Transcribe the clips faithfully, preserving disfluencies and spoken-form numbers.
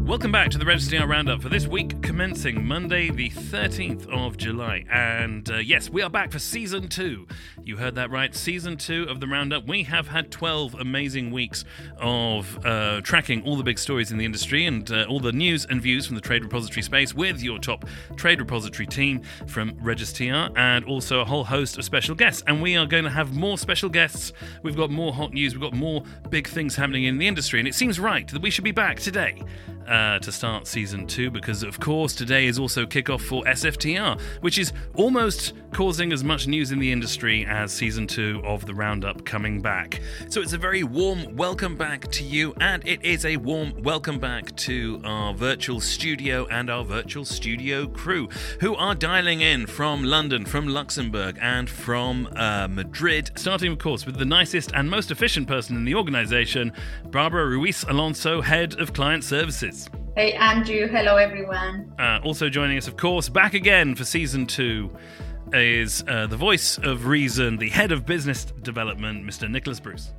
Welcome back to the Red S T R Roundup for this week, commencing Monday the thirteenth of July. And uh, yes, we are back for Season two. You heard that right, Season two of the Roundup. We have had twelve amazing weeks of uh, tracking all the big stories in the industry and uh, all the news and views from the trade repository space with your top trade repository team from Red S T R and also a whole host of special guests. And we are going to have more special guests. We've got more hot news. We've got more big things happening in the industry. And it seems right that we should be back today Uh, to start Season two, because of course today is also kickoff for S F T R, which is almost causing as much news in the industry as Season two of the Roundup coming back. So it's a very warm welcome back to you, and it is a warm welcome back to our virtual studio and our virtual studio crew, who are dialing in from London, from Luxembourg, and from uh, Madrid, starting of course with the nicest and most efficient person in the organisation, Barbara Ruiz Alonso, Head of Client Services. Hey Andrew, hello everyone. Uh, also joining us, of course, back again for Season two is uh, the voice of reason, the head of business development, Mister Nicholas Bruce.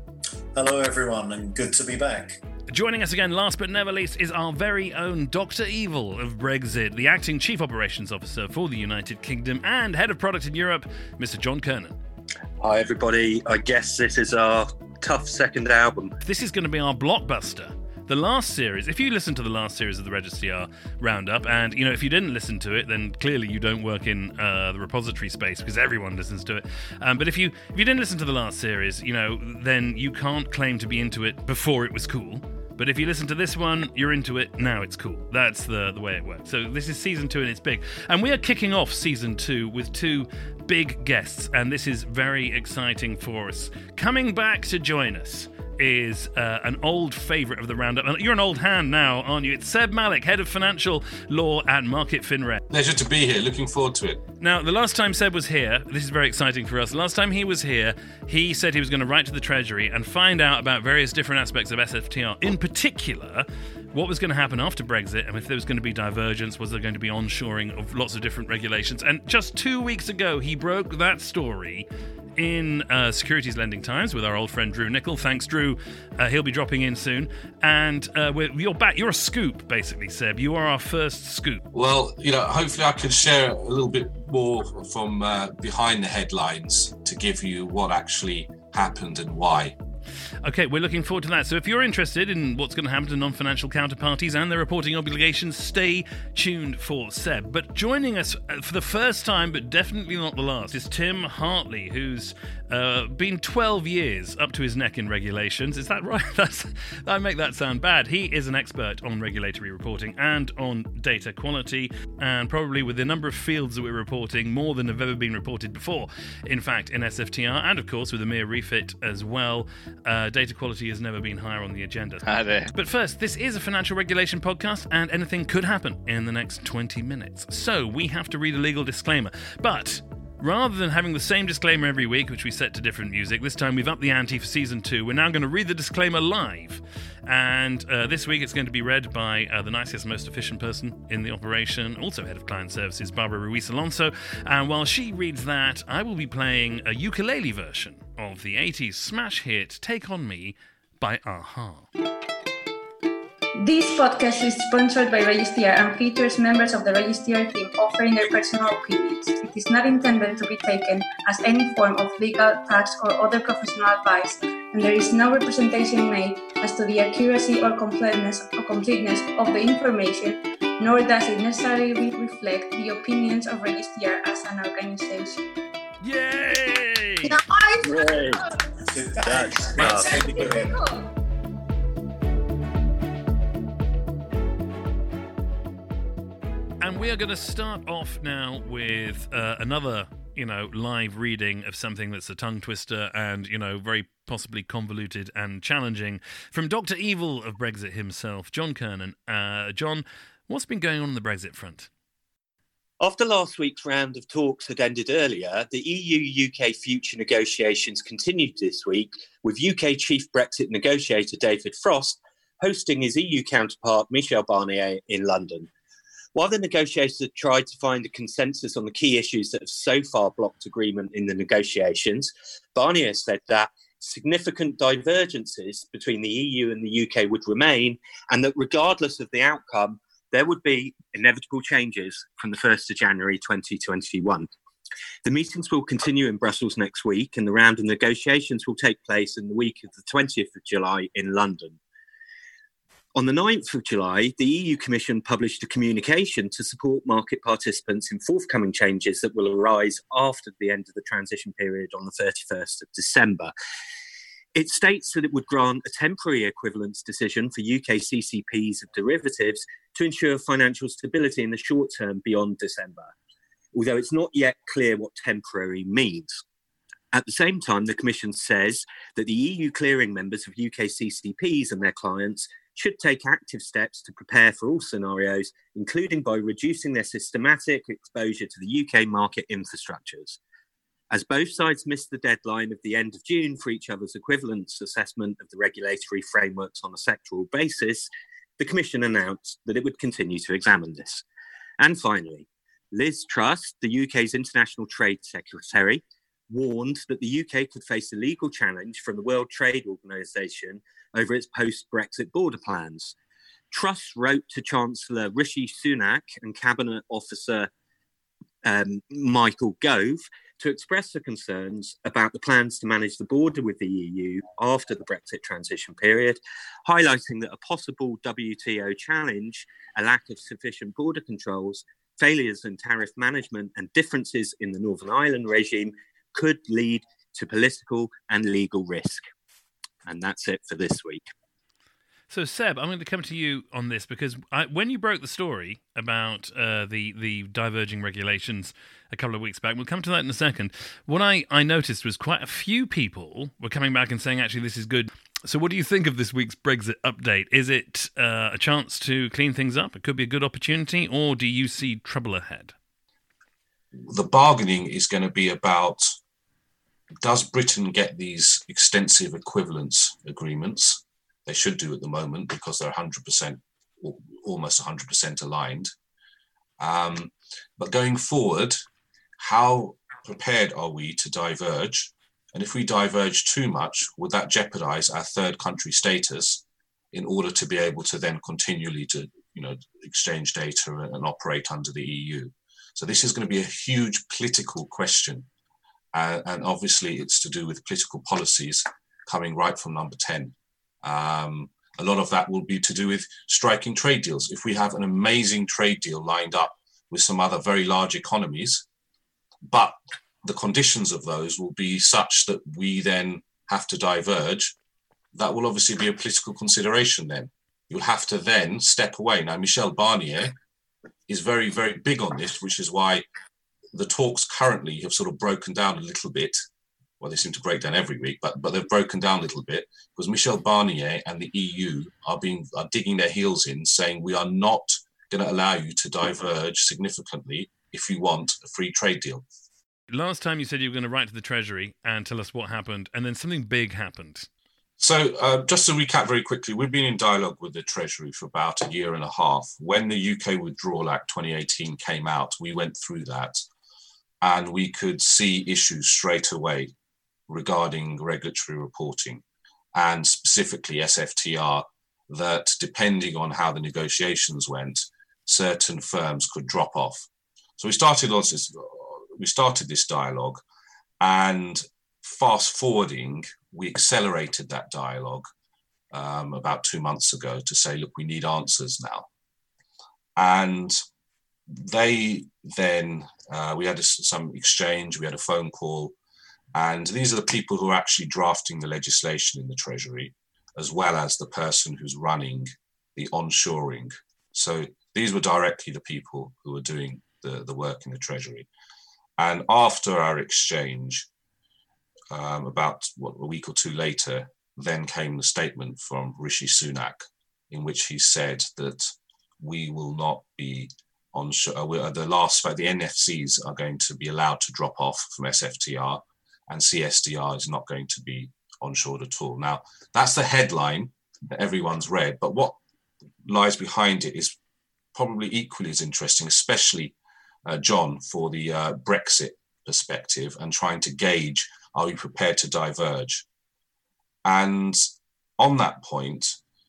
Hello everyone, and good to be back. Joining us again, last but never least, is our very own Doctor Evil of Brexit, the acting chief operations officer for the United Kingdom and head of product in Europe, Mister John Kernan. Hi everybody, I guess this is our tough second album. This is going to be our blockbuster. The last series, if you listen to the last series of the Red S T R Roundup, and, you know, if you didn't listen to it, then clearly you don't work in uh, the repository space, because everyone listens to it. Um, but if you if you didn't listen to the last series, you know, then you can't claim to be into it before it was cool. But if you listen to this one, you're into it, now it's cool. That's the, the way it works. So this is Season two and it's big. And we are kicking off Season two with two big guests, and this is very exciting for us. Coming back to join us is uh, an old favourite of the Roundup. You're an old hand now, aren't you? It's Seb Malik, Head of Financial Law at Market FinRec. Pleasure to be here. Looking forward to it. Now, the last time Seb was here, this is very exciting for us. Last time he was here, he said he was going to write to the Treasury and find out about various different aspects of S F T R. In particular, what was going to happen after Brexit, and if there was going to be divergence, was there going to be onshoring of lots of different regulations. And just two weeks ago, he broke that story in uh, Securities Lending Times with our old friend Drew Nicol. Thanks, Drew. Uh, he'll be dropping in soon. And uh, we're, you're back. You're a scoop, basically, Seb. You are our first scoop. Well, you know, hopefully I can share a little bit more from uh, behind the headlines to give you what actually happened and why. Okay, we're looking forward to that. So if you're interested in what's going to happen to non-financial counterparties and their reporting obligations, stay tuned for Seb. But joining us for the first time, but definitely not the last, is Tim Hartley, who's uh, been twelve years up to his neck in regulations. Is that right? That's, I make that sound bad. He is an expert on regulatory reporting and on data quality, and probably with the number of fields that we're reporting, more than have ever been reported before, in fact, in S F T R, and of course with EMIR refit as well. Uh, data quality has never been higher on the agenda. Hi there. But first, this is a financial regulation podcast, and anything could happen in the next twenty minutes. So we have to read a legal disclaimer. But rather than having the same disclaimer every week, which we set to different music, this time we've upped the ante for Season two. We're now going to read the disclaimer live. And uh, this week it's going to be read by uh, the nicest, most efficient person in the operation, also Head of Client Services, Barbara Ruiz Alonso. And while she reads that, I will be playing a ukulele version of the eighties smash hit Take On Me by a-ha. This podcast is sponsored by Red S T R and features members of the Red S T R team offering their personal opinions. It is not intended to be taken as any form of legal, tax, or other professional advice, and there is no representation made as to the accuracy or completeness or completeness of the information, nor does it necessarily reflect the opinions of Red S T R as an organization. Yay! Nice! Great. That's Cool. And we are going to start off now with uh, another, you know, live reading of something that's a tongue twister and, you know, very possibly convoluted and challenging from Doctor Evil of Brexit himself, John Kernan. Uh, John, what's been going on on the Brexit front? After last week's round of talks had ended earlier, the E U U K future negotiations continued this week, with U K Chief Brexit negotiator David Frost hosting his E U counterpart Michel Barnier in London. While the negotiators have tried to find a consensus on the key issues that have so far blocked agreement in the negotiations, Barnier said that significant divergences between the E U and the U K would remain, and that regardless of the outcome, there would be inevitable changes from the first of January twenty twenty-one. The meetings will continue in Brussels next week, and the round of negotiations will take place in the week of the twentieth of July in London. On the ninth of July, the E U Commission published a communication to support market participants in forthcoming changes that will arise after the end of the transition period on the thirty-first of December. It states that it would grant a temporary equivalence decision for U K C C Ps of derivatives to ensure financial stability in the short term beyond December, although it's not yet clear what temporary means. At the same time, the Commission says that the E U clearing members of U K C C Ps and their clients should take active steps to prepare for all scenarios, including by reducing their systematic exposure to the U K market infrastructures. As both sides missed the deadline of the end of June for each other's equivalence assessment of the regulatory frameworks on a sectoral basis, the Commission announced that it would continue to examine this. And finally, Liz Truss, the U K's International Trade Secretary, warned that the U K could face a legal challenge from the World Trade Organization over its post-Brexit border plans. Truss wrote to Chancellor Rishi Sunak and Cabinet Officer um, Michael Gove to express the concerns about the plans to manage the border with the E U after the Brexit transition period, highlighting that a possible W T O challenge, a lack of sufficient border controls, failures in tariff management and differences in the Northern Ireland regime could lead to political and legal risk. And that's it for this week. So, Seb, I'm going to come to you on this because I, when you broke the story about uh, the, the diverging regulations a couple of weeks back, we'll come to that in a second, what I, I noticed was quite a few people were coming back and saying, actually, this is good. So what do you think of this week's Brexit update? Is it uh, a chance to clean things up? It could be a good opportunity, or do you see trouble ahead? The bargaining is going to be about, does Britain get these extensive equivalence agreements? They should do at the moment because they're one hundred percent, or almost one hundred percent aligned. Um, but going forward, how prepared are we to diverge? And if we diverge too much, would that jeopardize our third country status in order to be able to then continually to, you know, exchange data and, and operate under the E U? So this is going to be a huge political question. Uh, and obviously it's to do with political policies coming right from number ten. Um, a lot of that will be to do with striking trade deals. If we have an amazing trade deal lined up with some other very large economies, but the conditions of those will be such that we then have to diverge, that will obviously be a political consideration then. You'll have to then step away. Now, Michel Barnier is very, very big on this, which is why the talks currently have sort of broken down a little bit. Well, they seem to break down every week, but, but they've broken down a little bit because Michel Barnier and the E U are being are digging their heels in, saying we are not going to allow you to diverge significantly if you want a free trade deal. Last time you said you were going to write to the Treasury and tell us what happened, and then something big happened. So uh, just to recap very quickly, we've been in dialogue with the Treasury for about a year and a half. When the U K Withdrawal Act twenty eighteen came out, we went through that and we could see issues straight away regarding regulatory reporting and specifically S F T R, that depending on how the negotiations went, certain firms could drop off. So we started on this, we started this dialogue, and fast forwarding, we accelerated that dialogue um, about two months ago to say, look, we need answers now. And they then, uh, we had a, some exchange, we had a phone call, and these are the people who are actually drafting the legislation in the Treasury, as well as the person who's running the onshoring. So these were directly the people who were doing the, the work in the Treasury. And after our exchange, um, about what, a week or two later, then came the statement from Rishi Sunak, in which he said that we will not be onshore. Uh, the last, the N F Cs are going to be allowed to drop off from S F T R, and C S D R is not going to be onshored at all. Now, that's the headline that everyone's read, but what lies behind it is probably equally as interesting, especially, uh, John, for the uh, Brexit perspective and trying to gauge, are we prepared to diverge? And on that point,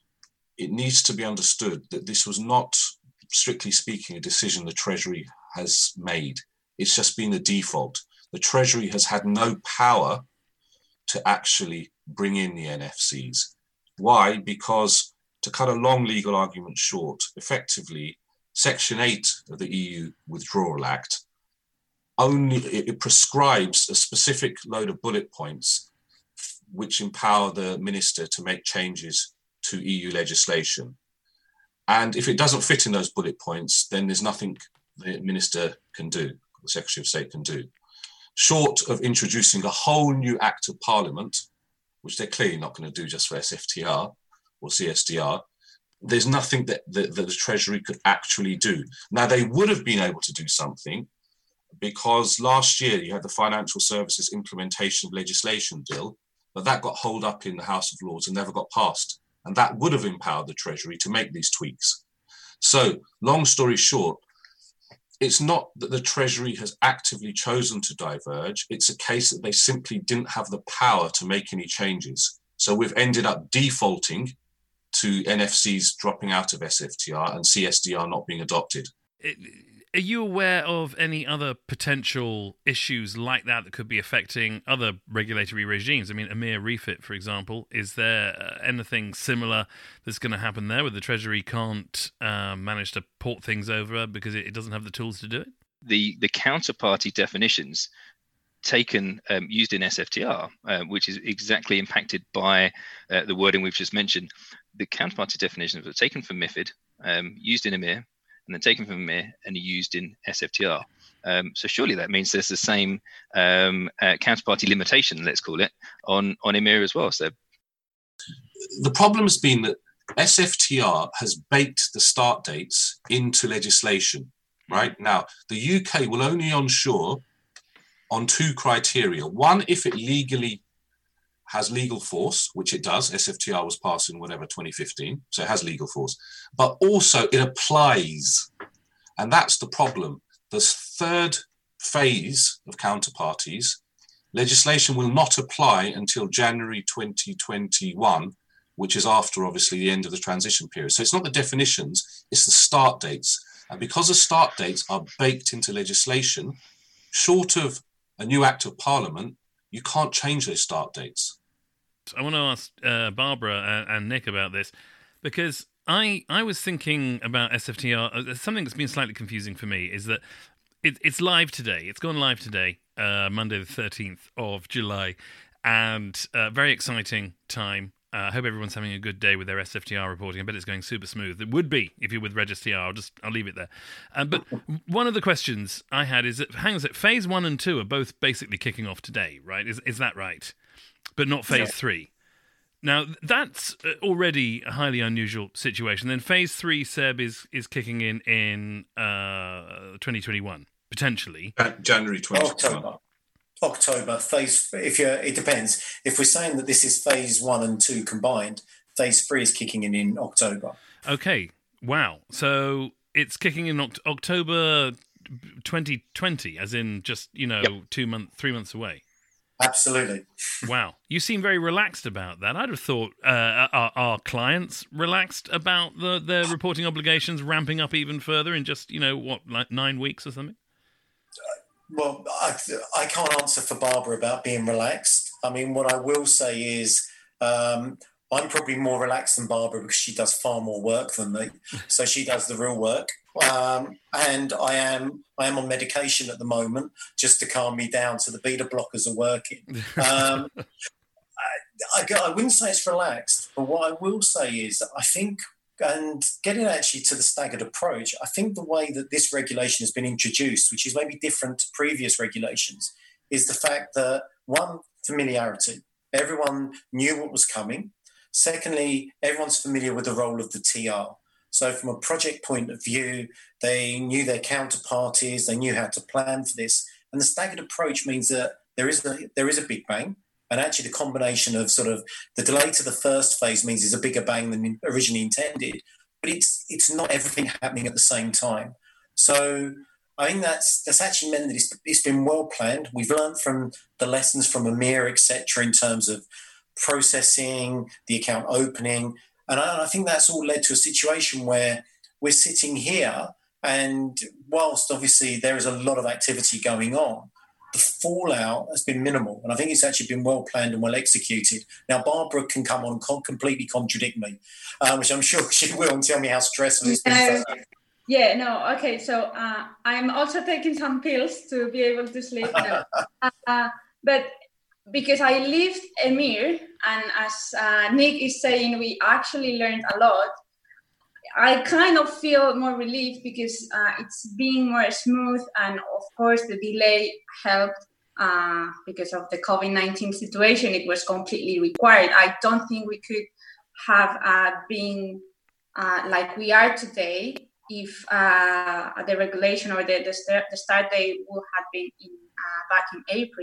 it needs to be understood that this was not, strictly speaking, a decision the Treasury has made. It's just been a default. The Treasury has had no power to actually bring in the N F Cs. Why? Because, to cut a long legal argument short, effectively, Section eight of the E U Withdrawal Act only it, it prescribes a specific load of bullet points which empower the minister to make changes to E U legislation. And if it doesn't fit in those bullet points, then there's nothing the minister can do, the Secretary of State can do, short of introducing a whole new Act of Parliament, which they're clearly not going to do just for S F T R or C S D R. There's nothing that, that, that the Treasury could actually do. Now, they would have been able to do something because last year you had the Financial Services Implementation of Legislation Bill, but that got holed up in the House of Lords and never got passed. And that would have empowered the Treasury to make these tweaks. So, long story short, it's not that the Treasury has actively chosen to diverge. It's a case that they simply didn't have the power to make any changes. So we've ended up defaulting to N F Cs dropping out of S F T R and C S D R not being adopted. Are you aware of any other potential issues like that that could be affecting other regulatory regimes? I mean, EMIR refit, for example. Is there anything similar that's going to happen there where the Treasury can't uh, manage to port things over because it doesn't have the tools to do it? The the counterparty definitions taken um, used in S F T R, uh, which is exactly impacted by uh, the wording we've just mentioned. The counterparty definitions were taken from MiFID, um, used in EMIR, and then taken from EMIR and used in S F T R. Um, so surely that means there's the same um, uh, counterparty limitation, let's call it, on, on EMIR as well. So the problem has been that S F T R has baked the start dates into legislation, right? Now, the U K will only onshore on two criteria. One, if it legally has legal force, which it does. S F T R was passed in whatever, twenty fifteen, so it has legal force. But also it applies. And that's the problem. The third phase of counterparties, legislation will not apply until January twenty twenty-one, which is after, obviously, the end of the transition period. So it's not the definitions, it's the start dates. And because the start dates are baked into legislation, short of a new Act of Parliament, you can't change those start dates. I want to ask uh, Barbara and, and Nick about this, because I I was thinking about S F T R. Uh, something that's been slightly confusing for me is that it, it's live today. It's gone live today, uh, Monday the thirteenth of July, and uh, very exciting time. I uh, hope everyone's having a good day with their S F T R reporting. I bet it's going super smooth. It would be if you're with Registr. I'll just I'll leave it there. Uh, but one of the questions I had is that, hang on a sec, phase one and two are both basically kicking off today, right? Is is that right? But not phase yeah. three. Now that's already a highly unusual situation. Then phase three, Seb, is is kicking in in uh, twenty twenty-one potentially. Uh, January twenty twenty-one. October phase. If you, it depends. If we're saying that this is phase one and two combined, phase three is kicking in in October. Okay. Wow. So it's kicking in Oct- October twenty twenty, as in just you know yep. two months, three months away. Absolutely. Wow. You seem very relaxed about that. I'd have thought uh, our, our clients relaxed about the their reporting obligations ramping up even further in just you know what like nine weeks or something. Well, I, I can't answer for Barbara about being relaxed. I mean, what I will say is um, I'm probably more relaxed than Barbara because she does far more work than me. So she does the real work. Um, and I am I am on medication at the moment just to calm me down, so the beta blockers are working. Um, I, I, I wouldn't say it's relaxed, but what I will say is that I think, and getting actually to the staggered approach, I think the way that this regulation has been introduced, which is maybe different to previous regulations, is the fact that, one, familiarity. Everyone knew what was coming. Secondly, everyone's familiar with the role of the T R. So from a project point of view, they knew their counterparties, they knew how to plan for this. And the staggered approach means that there is a, there is a big bang. And actually the combination of sort of the delay to the first phase means there's a bigger bang than originally intended, but it's it's not everything happening at the same time. So I think that's that's actually meant that it's, it's been well planned. We've learned from the lessons from EMIR, et cetera, in terms of processing, the account opening. And I, and I think that's all led to a situation where we're sitting here, and whilst obviously there is a lot of activity going on, the fallout has been minimal. And I think it's actually been well planned and well executed. Now, Barbara can come on and con- completely contradict me, uh, which I'm sure she will, and tell me how stressful it's been for her. Yeah, no, okay. So uh, I'm also taking some pills to be able to sleep. uh, but because I lived EMIR, and as uh, Nick is saying, we actually learned a lot. I kind of feel more relieved because uh, it's being more smooth, and of course the delay helped uh, because of the COVID nineteen situation. It was completely required. I don't think we could have uh, been uh, like we are today if uh, the regulation or the, the, start, the start date would have been in, uh, back in April.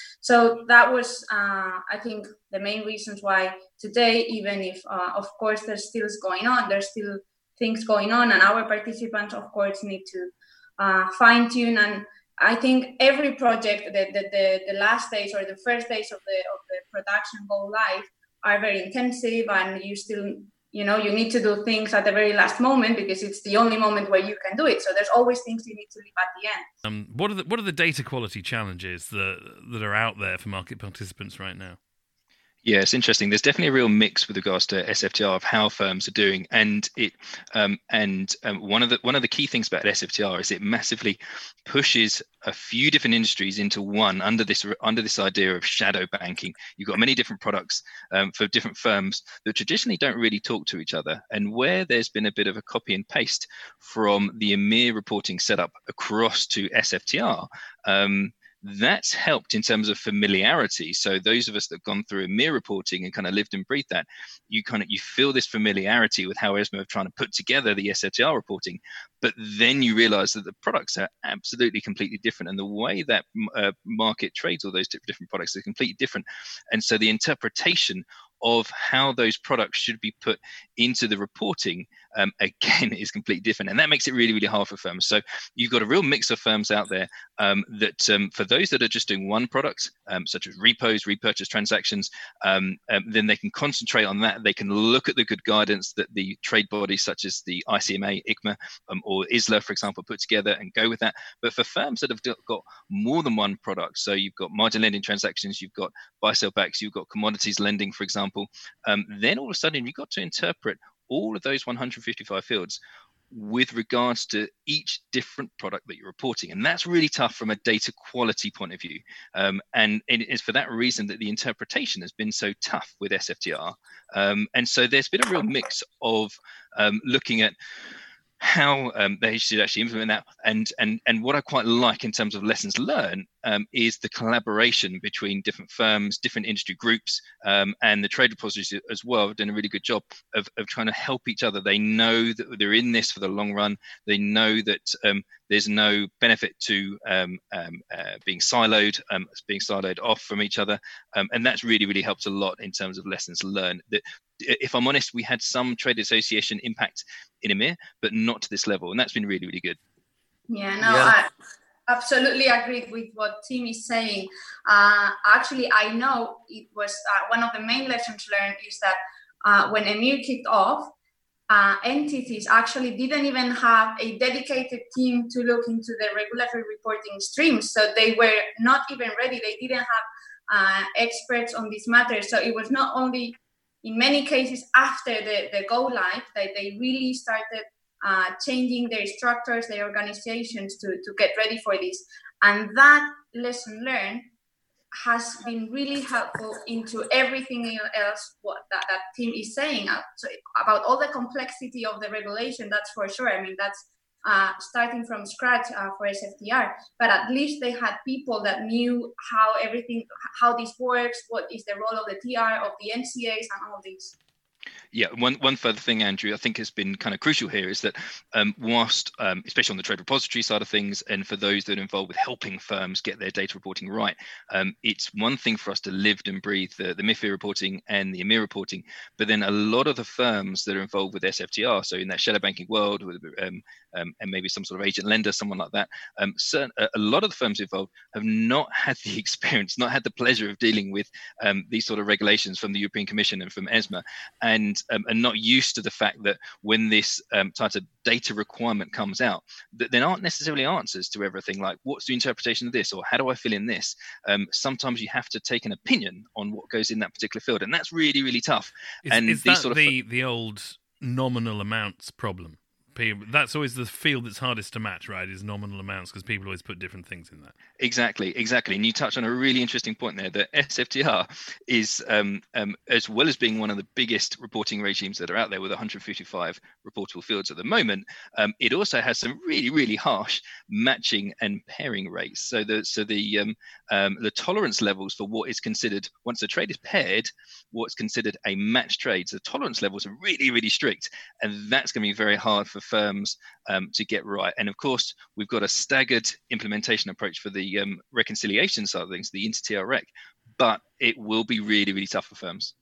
So that was, uh, I think, the main reasons why today, even if, uh, of course, there's still going on, there's still things going on, and our participants, of course, need to uh, fine tune. And I think every project, the, the the the last days or the first days of the of the production go live are very intensive, and you still, you know, you need to do things at the very last moment because it's the only moment where you can do it. So there's always things you need to leave at the end. Um, what are the what are the data quality challenges that that are out there for market participants right now? Yeah, it's interesting. There's definitely a real mix with regards to S F T R of how firms are doing, and it um, and um, one of the one of the key things about S F T R is it massively pushes a few different industries into one under this under this idea of shadow banking. You've got many different products um, for different firms that traditionally don't really talk to each other, and where there's been a bit of a copy and paste from the EMIR reporting setup across to S F T R. Um, That's helped in terms of familiarity. So those of us that have gone through EMIR reporting and kind of lived and breathed that, you kind of you feel this familiarity with how ESMA are trying to put together the S F T R reporting, but then you realize that the products are absolutely completely different, and the way that uh, market trades all those different products is completely different. And so the interpretation of how those products should be put into the reporting, um, again, is completely different. And that makes it really, really hard for firms. So you've got a real mix of firms out there um, that um, for those that are just doing one product, um, such as repos, repurchase transactions, um, um, then they can concentrate on that. They can look at the good guidance that the trade bodies such as the I C M A, I C M A, um, or I S L A, for example, put together and go with that. But for firms that have got more than one product, so you've got margin lending transactions, you've got buy-sell backs, you've got commodities lending, for example, Um, then all of a sudden you've got to interpret all of those one hundred fifty-five fields with regards to each different product that you're reporting. And that's really tough from a data quality point of view. Um, and it is for that reason that the interpretation has been so tough with S F T R. Um, and so there's been a real mix of um, looking at how um, they should actually implement that. And, and, and what I quite like in terms of lessons learned um, is the collaboration between different firms, different industry groups, um, and the trade repositories as well have done a really good job of, of trying to help each other. They know that they're in this for the long run. They know that um, there's no benefit to um, um, uh, being siloed, um, being siloed off from each other. Um, and that's really, really helped a lot in terms of lessons learned. That, if I'm honest, we had some trade association impact in EMIR, but not to this level. And that's been really, really good. Yeah, no, Yeah. I absolutely agree with what Tim is saying. Uh, actually, I know it was uh, one of the main lessons learned is that uh, when EMIR kicked off, uh, entities actually didn't even have a dedicated team to look into the regulatory reporting streams. So they were not even ready. They didn't have uh, experts on this matter. So it was not only in many cases after the, the go live that they really started uh, changing their structures, their organizations to, to get ready for this. And that lesson learned has been really helpful into everything else what that, that Tim is saying. So about all the complexity of the regulation, that's for sure. I mean, that's uh, starting from scratch uh, for S F T R, but at least they had people that knew how everything, how this works, what is the role of the T R, of the N C As, and all this. Yeah, one one further thing, Andrew, I think has been kind of crucial here is that um, whilst, um, especially on the trade repository side of things, and for those that are involved with helping firms get their data reporting right, um, it's one thing for us to live and breathe the, the MiFIR reporting and the EMIR reporting, but then a lot of the firms that are involved with S F T R, so in that shadow banking world, with, um, um, and maybe some sort of agent lender, someone like that, um, certain, a, a lot of the firms involved have not had the experience, not had the pleasure of dealing with um, these sort of regulations from the European Commission and from ESMA, and Um, and not used to the fact that when this um, type of data requirement comes out, that there aren't necessarily answers to everything, like what's the interpretation of this, or how do I fill in this? Um, sometimes you have to take an opinion on what goes in that particular field, and that's really, really tough. Is, and is these that sort of the, the old nominal amounts problem? That's always the field that's hardest to match, right, is nominal amounts, because people always put different things in that. Exactly, exactly. And you touched on a really interesting point there, that S F T R is, um, um, as well as being one of the biggest reporting regimes that are out there with one hundred fifty-five reportable fields at the moment, um, it also has some really, really harsh matching and pairing rates. So the so the um, um, the tolerance levels for what is considered, once a trade is paired, what's considered a match trade, so the tolerance levels are really, really strict. And that's going to be very hard for firms um, to get right. And of course, we've got a staggered implementation approach for the um, reconciliation side of things, the inter-T R rec, but it will be really, really tough for firms.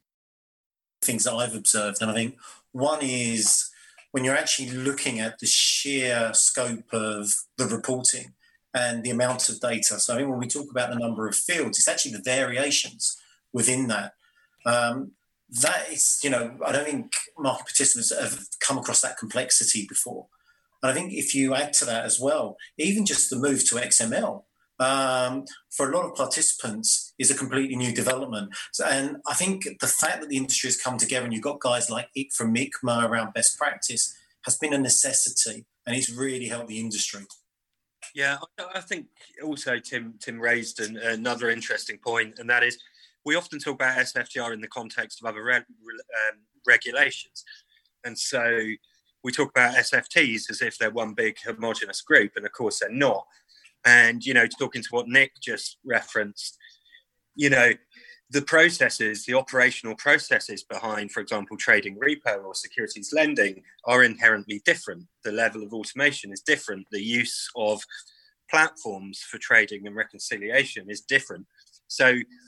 Things that I've observed, and I think one is when you're actually looking at the sheer scope of the reporting and the amount of data. So I think when we talk about the number of fields, it's actually the variations within that. Um, That is, you know, I don't think market participants have come across that complexity before. And I think if you add to that as well, even just the move to X M L, um, for a lot of participants is a completely new development. So, and I think the fact that the industry has come together and you've got guys like I C F A and ICMA around best practice has been a necessity, and it's really helped the industry. Yeah, I think also Tim Tim raised an, another interesting point, and that is, we often talk about S F T R in the context of other re- um, regulations. And so we talk about S F Ts as if they're one big homogenous group, and of course they're not. And, you know, talking to what Nick just referenced, you know, the processes, the operational processes behind, for example, trading repo or securities lending are inherently different. The level of automation is different. The use of platforms for trading and reconciliation is different. So,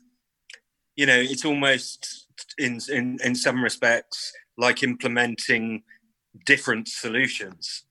you know, it's almost in, in in some respects like implementing different solutions.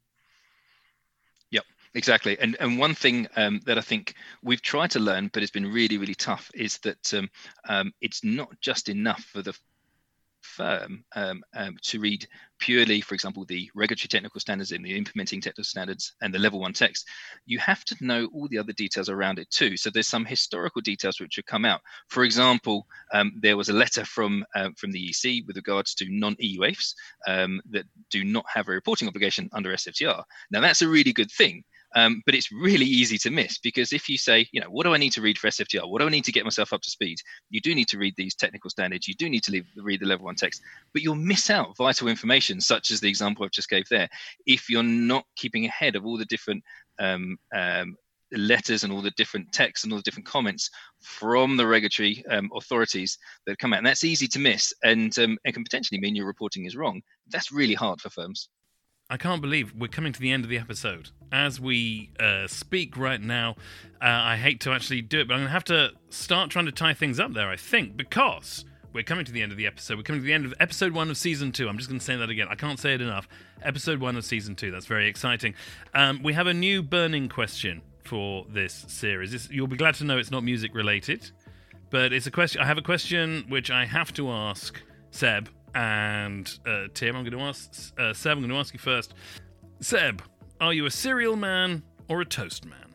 Yep, exactly. And and one thing um, that I think we've tried to learn, but it's been really, really tough, is that um, um, it's not just enough for the firm um, um, to read purely, for example, the regulatory technical standards and the implementing technical standards and the level one text. You have to know all the other details around it too. So there's some historical details which have come out. For example, um, there was a letter from uh, from the E C with regards to non-E U A F Es um, that do not have a reporting obligation under S F T R. Now that's a really good thing. Um, but it's really easy to miss, because if you say, you know, what do I need to read for S F T R? What do I need to get myself up to speed? You do need to read these technical standards. You do need to leave, read the level one text, but you'll miss out vital information, such as the example I've just gave there, if you're not keeping ahead of all the different um, um, letters and all the different texts and all the different comments from the regulatory um, authorities that come out. And that's easy to miss, and um, it can potentially mean your reporting is wrong. That's really hard for firms. I can't believe we're coming to the end of the episode. As we uh, speak right now, uh, I hate to actually do it, but I'm going to have to start trying to tie things up there, I think, because we're coming to the end of the episode. We're coming to the end of episode one of season two. I'm just going to say that again. I can't say it enough. Episode one of season two. That's very exciting. Um, we have a new burning question for this series. This, you'll be glad to know it's not music related, but it's a question. I have a question which I have to ask Seb and uh, Tim. I'm going to ask uh, Seb. I'm going to ask you first. Seb, are you a cereal man or a toast man?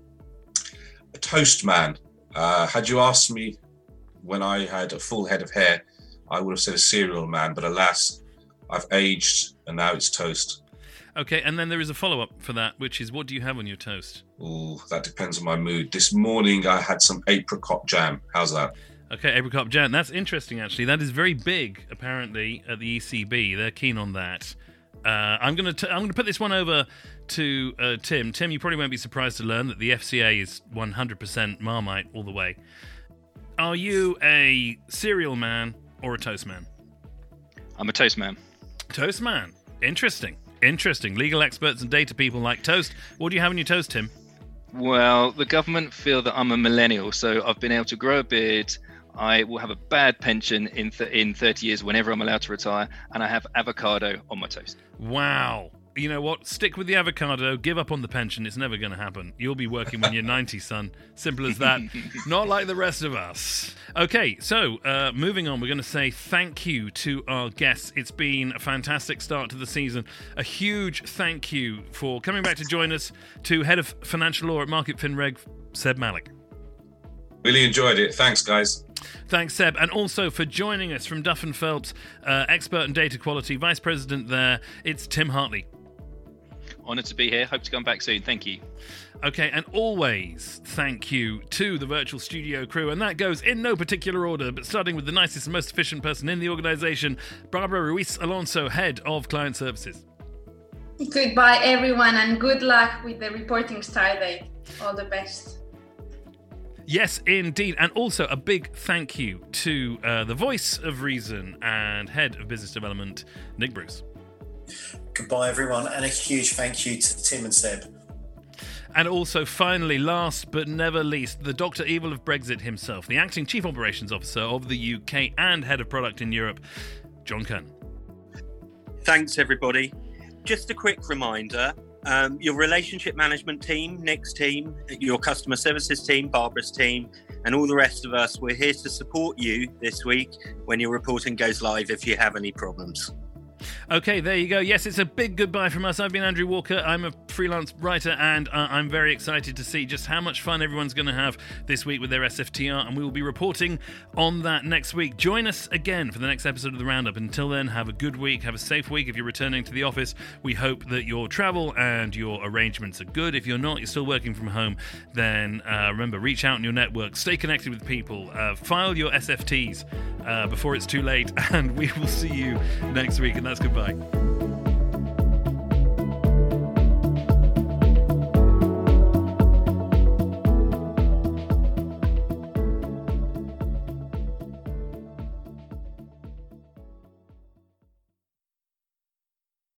A toast man. Uh, had you asked me when I had a full head of hair, I would have said a cereal man, but alas, I've aged and now it's toast. Okay, and then there is a follow-up for that, which is, what do you have on your toast? Ooh, that depends on my mood. This morning I had some apricot jam. How's that? Okay, apricot jam. That's interesting, actually. That is very big, apparently, at the E C B. They're keen on that. Uh, I'm going to I'm going to put this one over to uh, Tim. Tim, you probably won't be surprised to learn that the F C A is one hundred percent Marmite all the way. Are you a cereal man or a toast man? I'm a toast man. Toast man. Interesting. Interesting. Legal experts and data people like toast. What do you have in your toast, Tim? Well, the government feel that I'm a millennial, so I've been able to grow a beard. I will have a bad pension in th- in thirty years whenever I'm allowed to retire, and I have avocado on my toast. Wow. You know what? Stick with the avocado. Give up on the pension. It's never going to happen. You'll be working when you're ninety, son. Simple as that. Not like the rest of us. Okay, so uh, moving on, we're going to say thank you to our guests. It's been a fantastic start to the season. A huge thank you for coming back to join us to Head of Financial Law at Market FinReg, Seb Malik. Really enjoyed it. Thanks, guys. Thanks, Seb. And also for joining us from Duff and Phelps, uh, expert in data quality, Vice President there, it's Tim Hartley. Honoured to be here. Hope to come back soon. Thank you. Okay, and always thank you to the virtual studio crew, and that goes in no particular order, but starting with the nicest and most efficient person in the organisation, Barbara Ruiz Alonso, Head of Client Services. Goodbye, everyone, and good luck with the reporting start date. All the best. Yes, indeed. And also a big thank you to uh, the voice of reason and Head of Business Development, Nick Bruce. Goodbye, everyone, and a huge thank you to Tim and Seb. And also, finally, last but never least, the Doctor Evil of Brexit himself, the Acting Chief Operations Officer of the U K and Head of Product in Europe, John Kern. Thanks, everybody. Just a quick reminder, um, your relationship management team, Nick's team, your customer services team, Barbara's team, and all the rest of us, we're here to support you this week when your reporting goes live if you have any problems. Okay, there you go. Yes, it's a big goodbye from us. I've been Andrew Walker. I'm a freelance writer, and uh, I'm very excited to see just how much fun everyone's going to have this week with their S F T R, and we will be reporting on that next week. Join us again for the next episode of The Roundup. Until then, have a good week. Have a safe week if you're returning to the office. We hope that your travel and your arrangements are good. If you're not, you're still working from home, then uh, remember, reach out in your network. Stay connected with people. Uh, file your S F Ts uh, before it's too late, and we will see you next week. And that's goodbye.